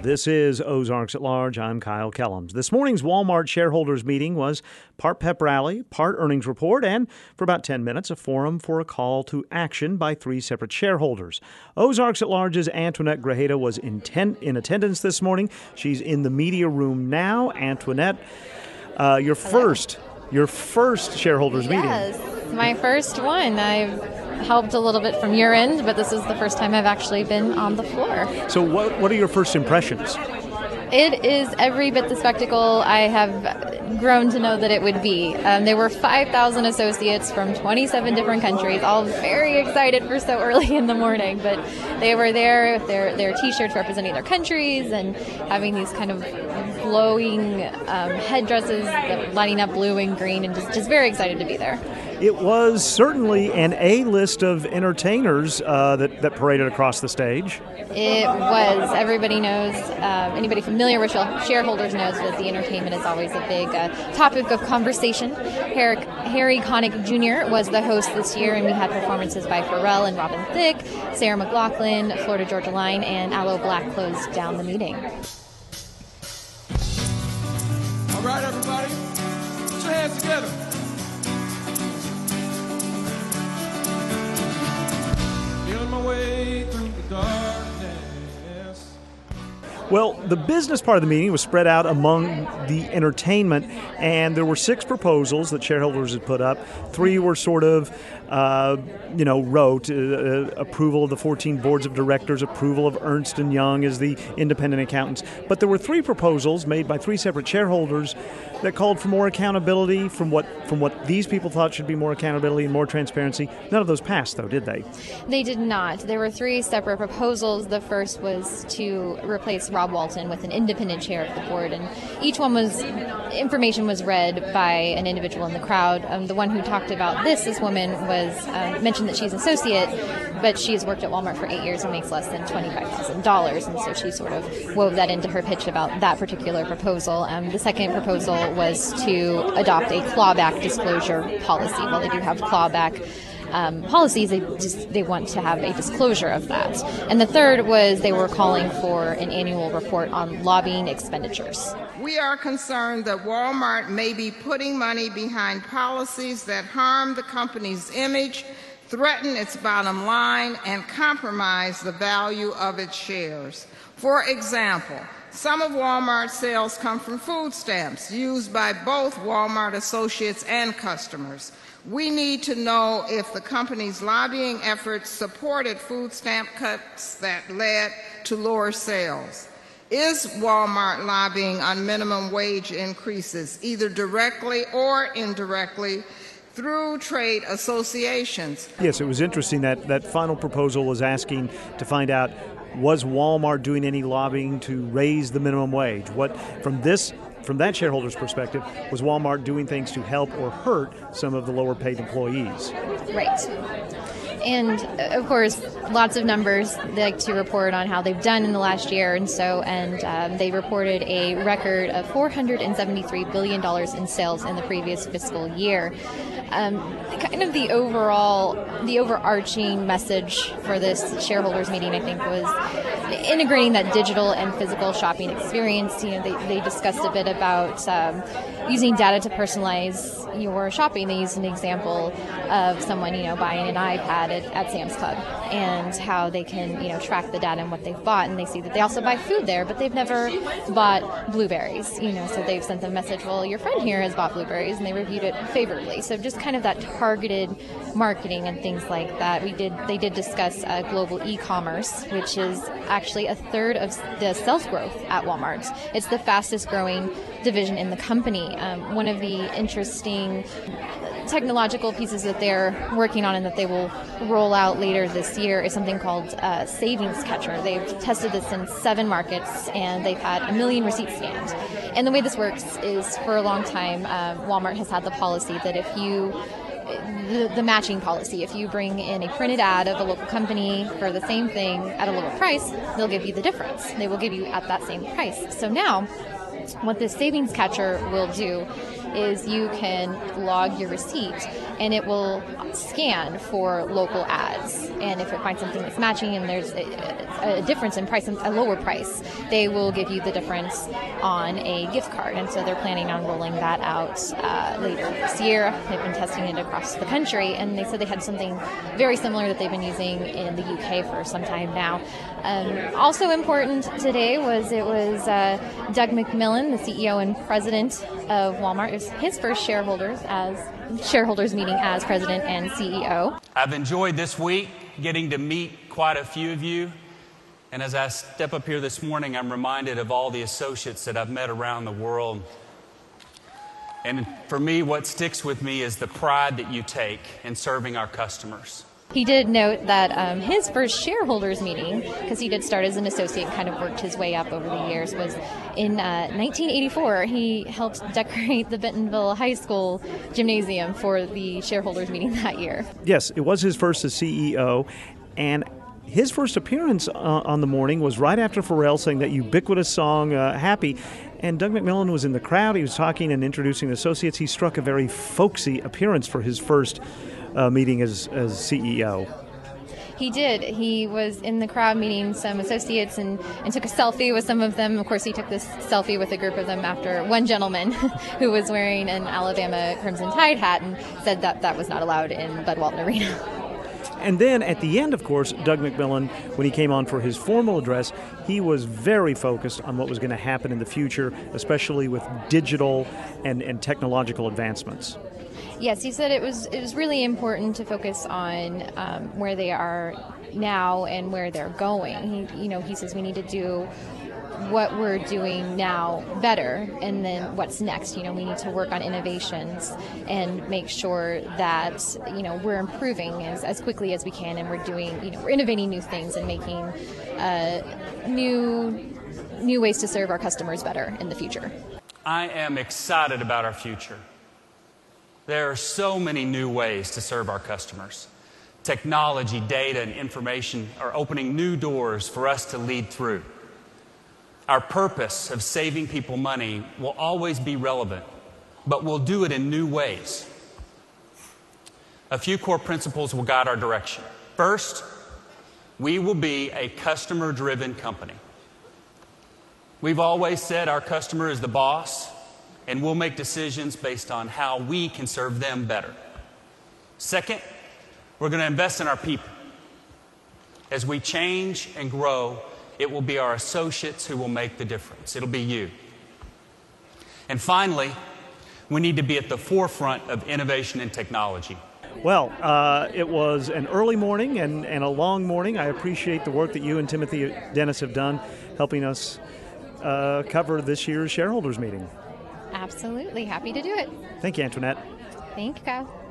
This is Ozarks at Large. I'm Kyle Kellums. This morning's Walmart shareholders meeting was part pep rally, part earnings report, and for about 10 minutes, a forum for a call to action by three separate shareholders. Ozarks at Large's Antoinette Grajeda was in attendance this morning. She's in the media room now. Antoinette, your first shareholders meeting. Yes, my first one. I've helped a little bit from your end, but this is the first time I've actually been on the floor. So what are your first impressions? It is every bit the spectacle I have grown to know that it would be. There were 5,000 associates from 27 different countries, all very excited for so early in the morning, but they were there with their T-shirts representing their countries and having these kind of glowing headdresses that lighting up blue and green, and just very excited to be there. It was certainly an A-list of entertainers that paraded across the stage. It was. Everybody knows, anybody familiar with shareholders knows that the entertainment is always a big topic of conversation. Harry Connick Jr. was the host this year, and we had performances by Pharrell and Robin Thicke, Sarah McLachlan, Florida Georgia Line, and Aloe Black closed down the meeting. All right, everybody, put your hands together. Feeling my way through the darkness. Well, the business part of the meeting was spread out among the entertainment, and there were 6 proposals that shareholders had put up. 3 were sort of, wrote approval of the 14 boards of directors, approval of Ernst & Young as the independent accountants. But there were 3 proposals made by 3 separate shareholders that called for more accountability from what these people thought should be more accountability and more transparency. None of those passed, though, did they? They did not. There were 3 separate proposals. The first was to replace Rob Walton with an independent chair of the board, and each one information was read by an individual in the crowd. The one who talked about this woman mentioned that she's an associate, but she has worked at Walmart for 8 years and makes less than $25,000, and so she sort of wove that into her pitch about that particular proposal. The second proposal was to adopt a clawback disclosure policy. While they do have clawback policies, they want to have a disclosure of that. And the third was they were calling for an annual report on lobbying expenditures. We are concerned that Walmart may be putting money behind policies that harm the company's image, threaten its bottom line, and compromise the value of its shares. For example, some of Walmart's sales come from food stamps used by both Walmart associates and customers. We need to know if the company's lobbying efforts supported food stamp cuts that led to lower sales. Is Walmart lobbying on minimum wage increases, either directly or indirectly, through trade associations? Yes, it was interesting that final proposal was asking to find out, was Walmart doing any lobbying to raise the minimum wage? From that shareholder's perspective, was Walmart doing things to help or hurt some of the lower paid employees? Right. And of course, lots of numbers they like to report on how they've done in the last year, and they reported a record of $473 billion in sales in the previous fiscal year. Kind of the overarching message for this shareholders meeting, I think, was integrating that digital and physical shopping experience. They discussed a bit about using data to personalize your shopping. They used an example of someone, buying an iPad at Sam's Club, and how they can, track the data and what they've bought, and they see that they also buy food there, but they've never bought blueberries, so they've sent them a message, well, your friend here has bought blueberries, and they reviewed it favorably. So just kind of that targeted marketing and things like that. They did discuss global e-commerce, which is actually a third of the sales growth at Walmart. It's the fastest growing division in the company. One of the interesting technological pieces that they're working on and that they will roll out later this year is something called Savings Catcher. They've tested this in 7 markets, and they've had 1 million receipts scanned. And the way this works is, for a long time, Walmart has had the policy that if you the matching policy. If you bring in a printed ad of a local company for the same thing at a lower price, they'll give you the difference. They will give you at that same price. So now, what this Savings Catcher will do is you can log your receipt and it will scan for local ads. And if it finds something that's matching and there's a difference in price, a lower price, they will give you the difference on a gift card. And so they're planning on rolling that out later this year. They've been testing it across the country, and they said they had something very similar that they've been using in the UK for some time now. Also important today was Doug McMillon, the CEO and president of Walmart. It was his first shareholders meeting as president and CEO. I've enjoyed this week getting to meet quite a few of you. And as I step up here this morning, I'm reminded of all the associates that I've met around the world. And for me, what sticks with me is the pride that you take in serving our customers. He did note that his first shareholders meeting, because he did start as an associate and kind of worked his way up over the years, was in 1984. He helped decorate the Bentonville High School gymnasium for the shareholders meeting that year. Yes, it was his first as CEO, and his first appearance on the morning was right after Pharrell sang that ubiquitous song, Happy. And Doug McMillon was in the crowd. He was talking and introducing associates. He struck a very folksy appearance for his first meeting as CEO. He did. He was in the crowd meeting some associates and took a selfie with some of them. Of course, he took this selfie with a group of them after one gentleman who was wearing an Alabama Crimson Tide hat and said that was not allowed in Bud Walton Arena. And then at the end, of course, Doug McMillon, when he came on for his formal address, he was very focused on what was going to happen in the future, especially with digital and technological advancements. Yes, he said it was really important to focus on where they are now and where they're going. He says we need to do what we're doing now better, and then what's next. We need to work on innovations and make sure that we're improving as quickly as we can, and we're innovating new things and making new ways to serve our customers better in the future. I am excited about our future. There are so many new ways to serve our customers. Technology, data, and information are opening new doors for us to lead through. Our purpose of saving people money will always be relevant, but we'll do it in new ways. A few core principles will guide our direction. First, we will be a customer-driven company. We've always said our customer is the boss, and we'll make decisions based on how we can serve them better. Second, we're going to invest in our people. As we change and grow, it will be our associates who will make the difference. It'll be you. And finally, we need to be at the forefront of innovation and technology. Well, it was an early morning and a long morning. I appreciate the work that you and Timothy Dennis have done helping us cover this year's shareholders meeting. Absolutely. Happy to do it. Thank you, Antoinette. Thank you, Kyle.